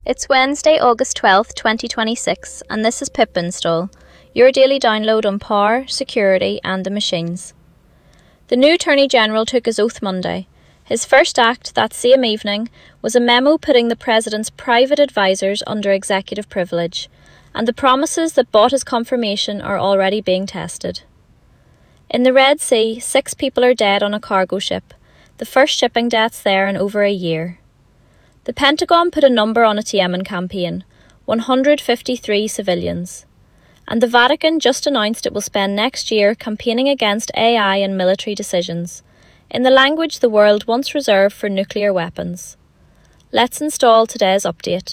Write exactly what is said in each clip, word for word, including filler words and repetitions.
It's Wednesday, August twelfth, twenty twenty-six, and this is Pip Install, your daily download on power, security and the machines. The new Attorney-General took his oath Monday. His first act that same evening was a memo putting the President's private advisers under executive privilege, and the promises that bought his confirmation are already being tested. In the Red Sea, six people are dead on a cargo ship, the first shipping deaths there in over a year. The Pentagon put a number on its Yemen campaign, one hundred fifty-three civilians. And the Vatican just announced it will spend next year campaigning against A I and military decisions, in the language the world once reserved for nuclear weapons. Let's install today's update.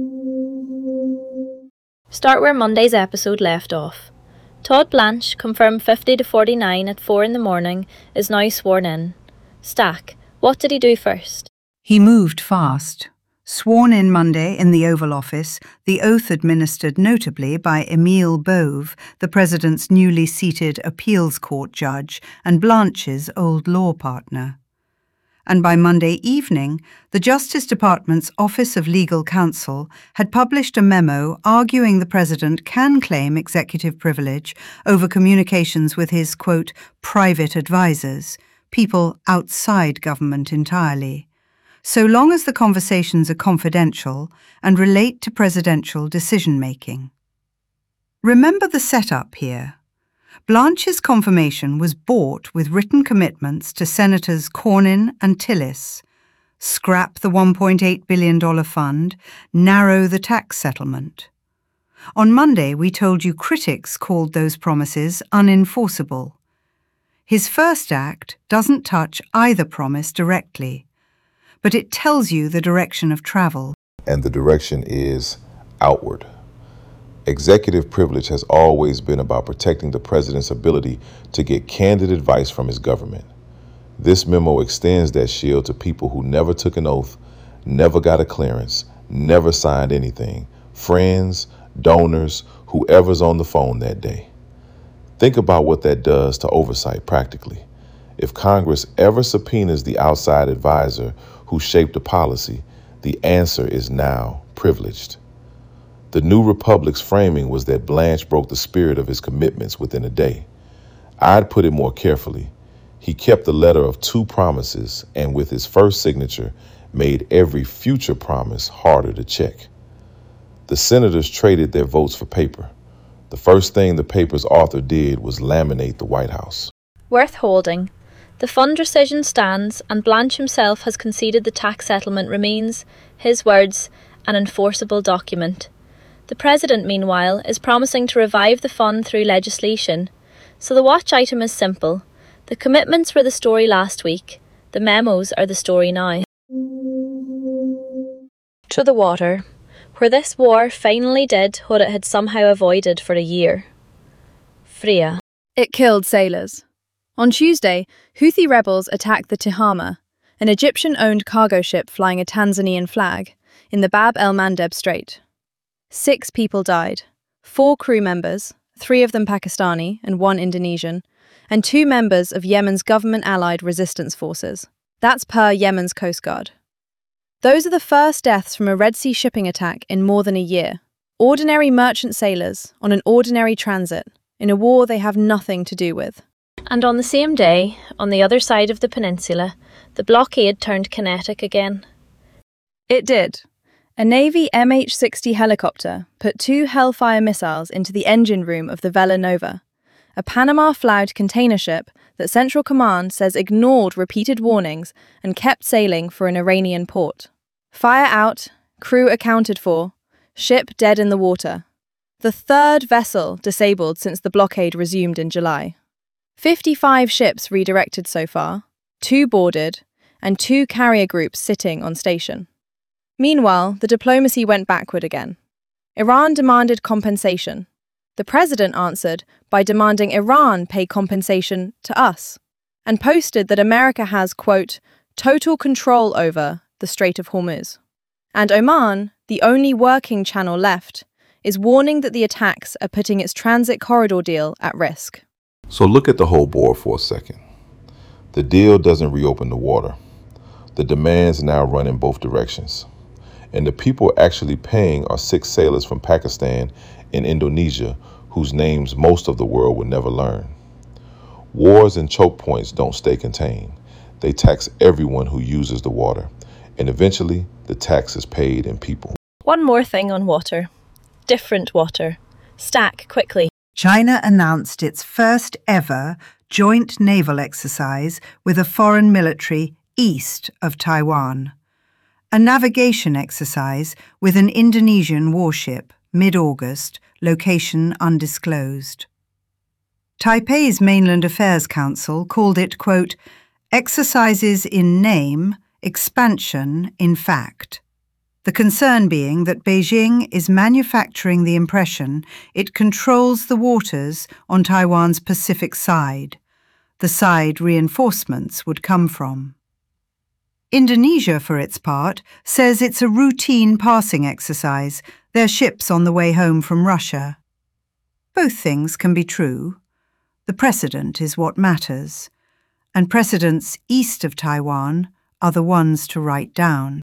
Start where Monday's episode left off. Todd Blanche, confirmed fifty to forty-nine at four in the morning, is now sworn in. Stack, what did he do first? He moved fast. Sworn in Monday in the Oval Office, the oath administered notably by Emile Bove, the President's newly seated appeals court judge and Blanche's old law partner. And by Monday evening, the Justice Department's Office of Legal Counsel had published a memo arguing the President can claim executive privilege over communications with his, quote, private advisers, people outside government entirely, so long as the conversations are confidential and relate to presidential decision-making. Remember the setup here. Blanche's confirmation was bought with written commitments to Senators Cornyn and Tillis: scrap the one point eight billion dollars fund, narrow the tax settlement. On Monday, we told you critics called those promises unenforceable. His first act doesn't touch either promise directly, but it tells you the direction of travel. And the direction is outward. Executive privilege has always been about protecting the president's ability to get candid advice from his government. This memo extends that shield to people who never took an oath, never got a clearance, never signed anything, friends, donors, whoever's on the phone that day. Think about what that does to oversight practically. If Congress ever subpoenas the outside advisor who shaped the policy, the answer is now privileged. The New Republic's framing was that Blanche broke the spirit of his commitments within a day. I'd put it more carefully. He kept the letter of two promises and with his first signature made every future promise harder to check. The senators traded their votes for paper. The first thing the paper's author did was laminate the White House. Worth holding. The fund rescission stands, and Blanche himself has conceded the tax settlement remains, his words, an enforceable document. The President, meanwhile, is promising to revive the fund through legislation. So the watch item is simple. The commitments were the story last week. The memos are the story now. To the water, where this war finally did what it had somehow avoided for a year. Freya. It killed sailors. On Tuesday, Houthi rebels attacked the Tihama, an Egyptian-owned cargo ship flying a Tanzanian flag, in the Bab el-Mandeb Strait. Six people died, four crew members, three of them Pakistani and one Indonesian, and two members of Yemen's government-allied resistance forces. That's per Yemen's Coast Guard. Those are the first deaths from a Red Sea shipping attack in more than a year. Ordinary merchant sailors on an ordinary transit, in a war they have nothing to do with. And on the same day, on the other side of the peninsula, the blockade turned kinetic again. It did. A Navy M H sixty helicopter put two Hellfire missiles into the engine room of the Vela Nova, a Panama-flagged container ship that Central Command says ignored repeated warnings and kept sailing for an Iranian port. Fire out, crew accounted for, ship dead in the water. The third vessel disabled since the blockade resumed in July. fifty-five ships redirected so far, two boarded, and two carrier groups sitting on station. Meanwhile, the diplomacy went backward again. Iran demanded compensation. The president answered by demanding Iran pay compensation to us, and posted that America has, quote, total control over the Strait of Hormuz. And Oman, the only working channel left, is warning that the attacks are putting its transit corridor deal at risk. So look at the whole board for a second. The deal doesn't reopen the water. The demands now run in both directions. And the people actually paying are six sailors from Pakistan and Indonesia, whose names most of the world will never learn. Wars and choke points don't stay contained. They tax everyone who uses the water, and eventually the tax is paid in people. One more thing on water. Different water. Stack quickly. China announced its first ever joint naval exercise with a foreign military east of Taiwan. A navigation exercise with an Indonesian warship, mid-August, location undisclosed. Taipei's Mainland Affairs Council called it, quote, exercises in name, expansion in fact. The concern being that Beijing is manufacturing the impression it controls the waters on Taiwan's Pacific side, the side reinforcements would come from. Indonesia, for its part, says it's a routine passing exercise, their ships on the way home from Russia. Both things can be true. The precedent is what matters, and precedents east of Taiwan are the ones to write down.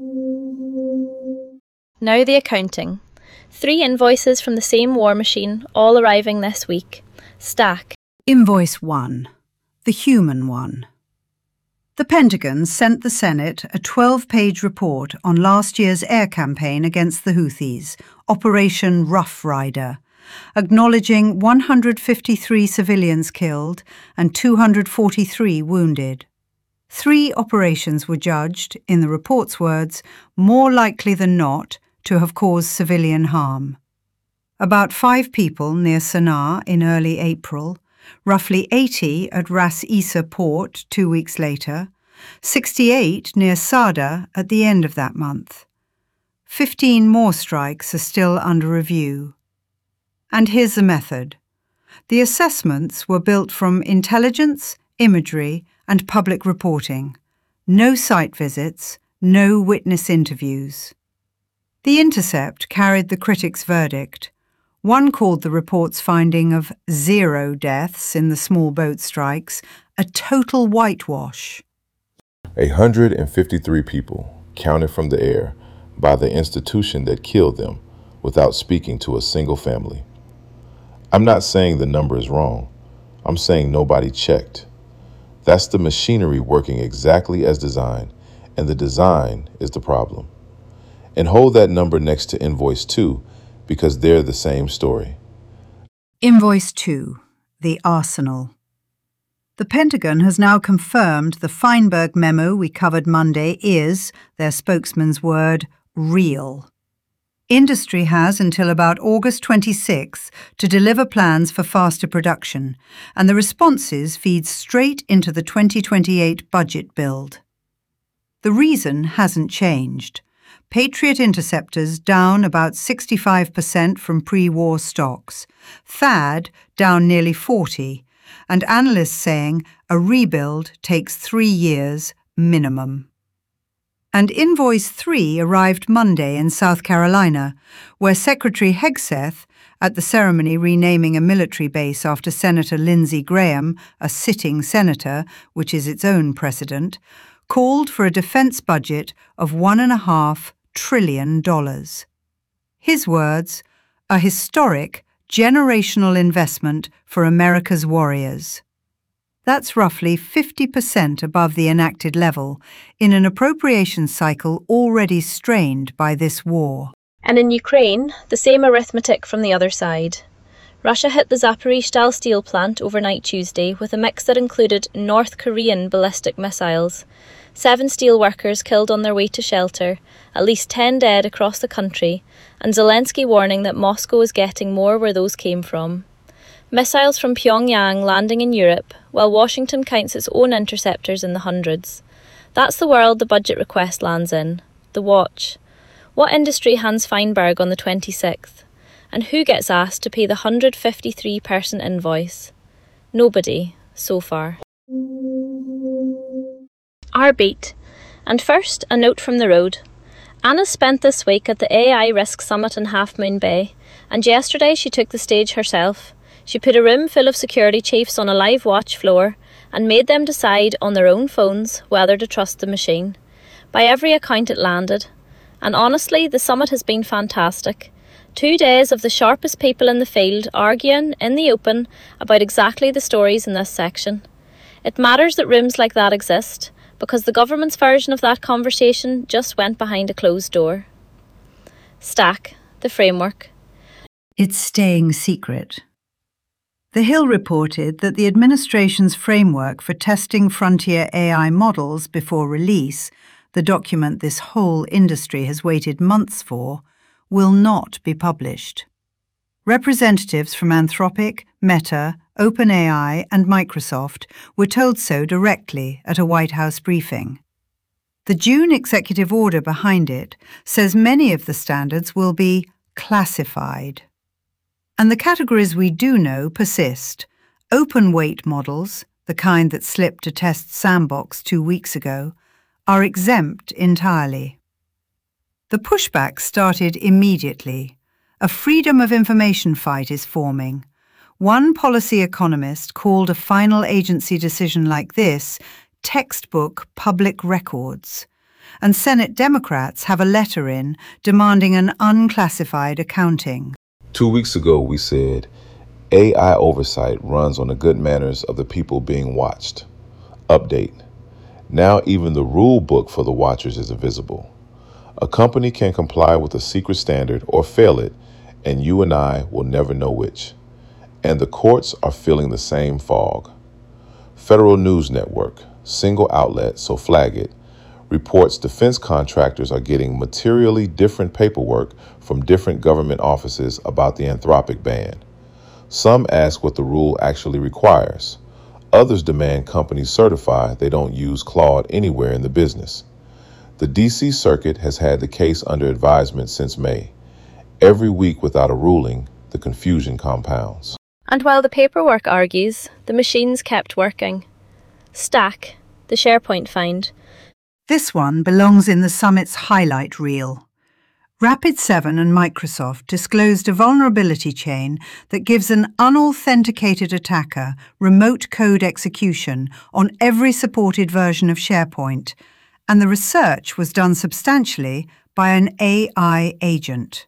Now the accounting. Three invoices from the same war machine, all arriving this week. Stack. Invoice one, the human one. The Pentagon sent the Senate a twelve-page report on last year's air campaign against the Houthis, Operation Rough Rider, acknowledging one hundred fifty-three civilians killed and two hundred forty-three wounded. Three operations were judged, in the report's words, more likely than not to have caused civilian harm. About five people near Sana'a in early April, roughly eighty at Ras Isa port two weeks later, sixty-eight near Sada at the end of that month. Fifteen more strikes are still under review. And here's the method. The assessments were built from intelligence, imagery, and public reporting. No site visits, no witness interviews. The Intercept carried the critics' verdict. One called the report's finding of zero deaths in the small boat strikes a total whitewash. one hundred fifty-three people counted from the air by the institution that killed them without speaking to a single family. I'm not saying the number is wrong. I'm saying nobody checked. That's the machinery working exactly as designed, and the design is the problem. And hold that number next to Invoice two, because they're the same story. Invoice two, the arsenal. The Pentagon has now confirmed the Feinberg memo we covered Monday is, their spokesman's word, real. Industry has until about August twenty-sixth to deliver plans for faster production, and the responses feed straight into the twenty twenty-eight budget build. The reason hasn't changed. Patriot interceptors down about sixty-five percent from pre-war stocks, THAAD down nearly forty, and analysts saying a rebuild takes three years minimum. And Invoice three arrived Monday in South Carolina, where Secretary Hegseth, at the ceremony renaming a military base after Senator Lindsey Graham, a sitting senator, which is its own precedent, called for a defense budget of one and a half trillion dollars. His words, a historic, generational investment for America's warriors. That's roughly fifty percent above the enacted level in an appropriations cycle already strained by this war. And in Ukraine, the same arithmetic from the other side. Russia hit the Zaporizhzhia steel plant overnight Tuesday with a mix that included North Korean ballistic missiles. Seven steel workers killed on their way to shelter, at least ten dead across the country, and Zelensky warning that Moscow is getting more where those came from. Missiles from Pyongyang landing in Europe, while Washington counts its own interceptors in the hundreds. That's the world the budget request lands in. The watch. What industry hands Feinberg on the twenty-sixth? And who gets asked to pay the one hundred fifty-three person invoice? Nobody, so far. Our beat. And first, a note from the road. Anna spent this week at the A I Risk Summit in Half Moon Bay, and yesterday she took the stage herself. She put a room full of security chiefs on a live watch floor and made them decide on their own phones whether to trust the machine. By every account it landed. And honestly, the summit has been fantastic. Two days of the sharpest people in the field arguing in the open about exactly the stories in this section. It matters that rooms like that exist, because the government's version of that conversation just went behind a closed door. Stack, the framework. It's staying secret. The Hill reported that the administration's framework for testing frontier A I models before release, the document this whole industry has waited months for, will not be published. Representatives from Anthropic, Meta, OpenAI and Microsoft were told so directly at a White House briefing. The June executive order behind it says many of the standards will be classified. And the categories we do know persist. Open weight models, the kind that slipped a test sandbox two weeks ago, are exempt entirely. The pushback started immediately. A freedom of information fight is forming. One policy economist called a final agency decision like this textbook public records. And Senate Democrats have a letter in demanding an unclassified accounting. Two weeks ago, we said A I oversight runs on the good manners of the people being watched. Update. Now even the rule book for the watchers is invisible. A company can comply with a secret standard or fail it, and you and I will never know which. And the courts are feeling the same fog. Federal News Network, single outlet, so flag it, reports defense contractors are getting materially different paperwork from different government offices about the Anthropic ban. Some ask what the rule actually requires. Others demand companies certify they don't use Claude anywhere in the business. The D C Circuit has had the case under advisement since May. Every week without a ruling, the confusion compounds. And while the paperwork argues, the machines kept working. Stack, the SharePoint find. This one belongs in the summit's highlight reel. Rapid seven and Microsoft disclosed a vulnerability chain that gives an unauthenticated attacker remote code execution on every supported version of SharePoint, and the research was done substantially by an A I agent.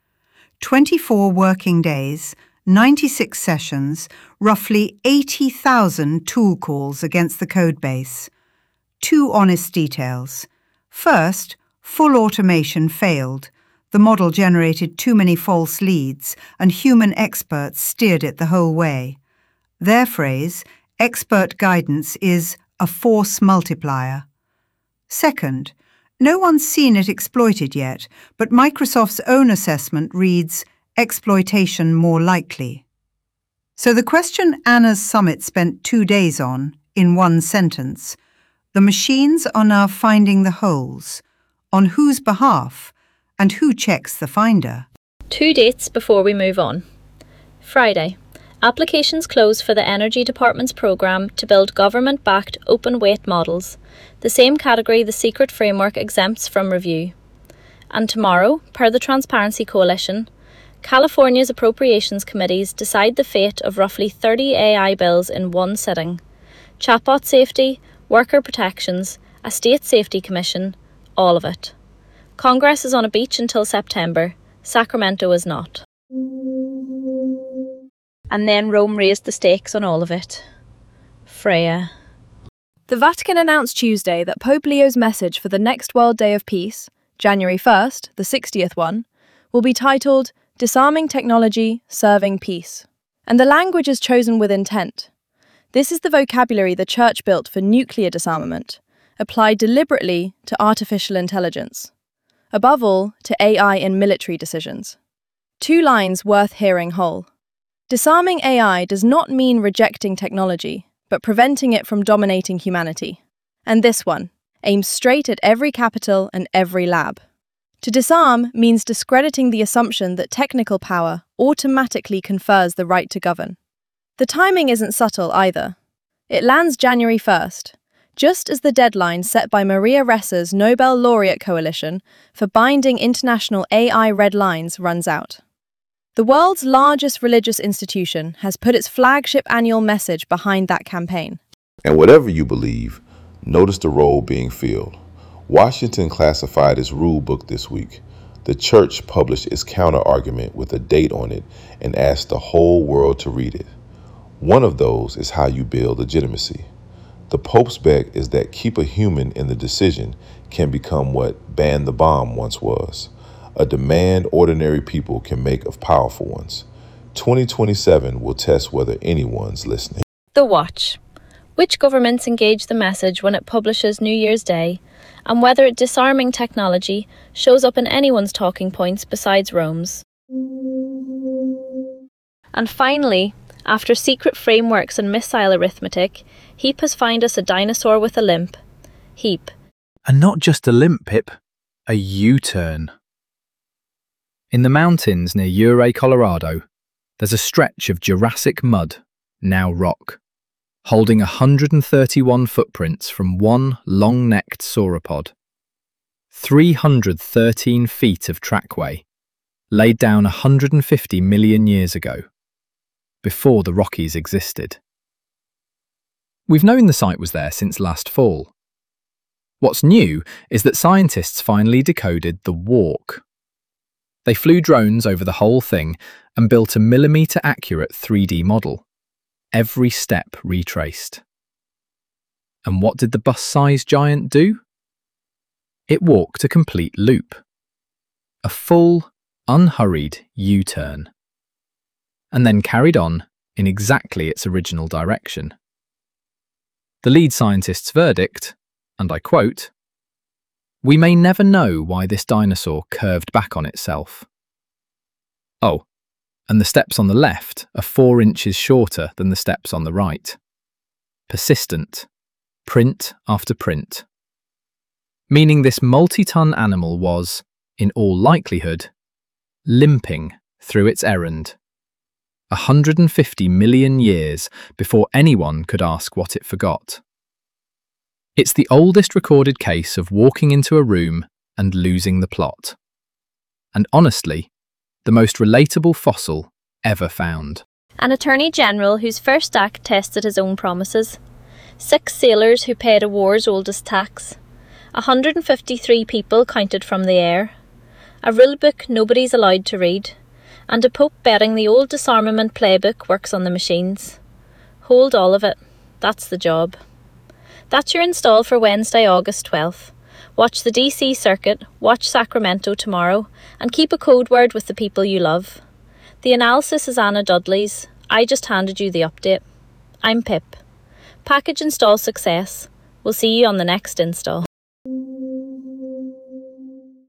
twenty-four working days, ninety-six sessions, roughly eighty thousand tool calls against the codebase. Two honest details. First, full automation failed. The model generated too many false leads, and human experts steered it the whole way. Their phrase, expert guidance, is a force multiplier. Second, no one's seen it exploited yet, but Microsoft's own assessment reads, exploitation more likely. So the question Anna's summit spent two days on, in one sentence, the machines are now finding the holes. On whose behalf? And who checks the finder? Two dates before we move on. Friday. Applications close for the Energy Department's programme to build government-backed open weight models, the same category the secret framework exempts from review. And tomorrow, per the Transparency Coalition, California's appropriations committees decide the fate of roughly thirty A I bills in one sitting. Chatbot safety, worker protections, a state safety commission, all of it. Congress is on a beach until September. Sacramento is not. And then Rome raised the stakes on all of it. Freya. The Vatican announced Tuesday that Pope Leo's message for the next World Day of Peace, January first, the sixtieth one, will be titled Disarming Technology, Serving Peace. And the language is chosen with intent. This is the vocabulary the Church built for nuclear disarmament, applied deliberately to artificial intelligence. Above all, to A I in military decisions. Two lines worth hearing whole. Disarming A I does not mean rejecting technology, but preventing it from dominating humanity. And this one aims straight at every capital and every lab. To disarm means discrediting the assumption that technical power automatically confers the right to govern. The timing isn't subtle either. It lands January first, just as the deadline set by Maria Ressa's Nobel Laureate Coalition for binding international A I red lines runs out. The world's largest religious institution has put its flagship annual message behind that campaign. And whatever you believe, notice the role being filled. Washington classified its rule book this week. The church published its counter-argument with a date on it and asked the whole world to read it. One of those is how you build legitimacy. The Pope's bet is that keep a human in the decision can become what ban the bomb once was, a demand ordinary people can make of powerful ones. twenty twenty-seven will test whether anyone's listening. The Watch. Which governments engage the message when it publishes New Year's Day, and whether disarming technology shows up in anyone's talking points besides Rome's. And finally, after secret frameworks and missile arithmetic, Heap has found us a dinosaur with a limp. Heap. And not just a limp, Pip, a U-turn. In the mountains near Ouray, Colorado, there's a stretch of Jurassic mud, now rock, holding one hundred thirty-one footprints from one long-necked sauropod. three hundred thirteen feet of trackway, laid down one hundred fifty million years ago, before the Rockies existed. We've known the site was there since last fall. What's new is that scientists finally decoded the walk. They flew drones over the whole thing and built a millimetre-accurate three D model, every step retraced. And what did the bus-sized giant do? It walked a complete loop. A full, unhurried U-turn. And then carried on in exactly its original direction. The lead scientist's verdict, and I quote, "We may never know why this dinosaur curved back on itself." Oh, and the steps on the left are four inches shorter than the steps on the right. Persistent, print after print. Meaning this multi-ton animal was, in all likelihood, limping through its errand. one hundred fifty million years before anyone could ask what it forgot. It's the oldest recorded case of walking into a room and losing the plot. And honestly, the most relatable fossil ever found. An Attorney General whose first act tested his own promises. Six sailors who paid a war's oldest tax. one hundred fifty-three people counted from the air. A rulebook nobody's allowed to read. And a Pope betting the old disarmament playbook works on the machines. Hold all of it. That's the job. That's your install for Wednesday, August twelfth. Watch the D C circuit, watch Sacramento tomorrow, and keep a code word with the people you love. The analysis is Anna Dudley's. I just handed you the update. I'm Pip. Package install success. We'll see you on the next install.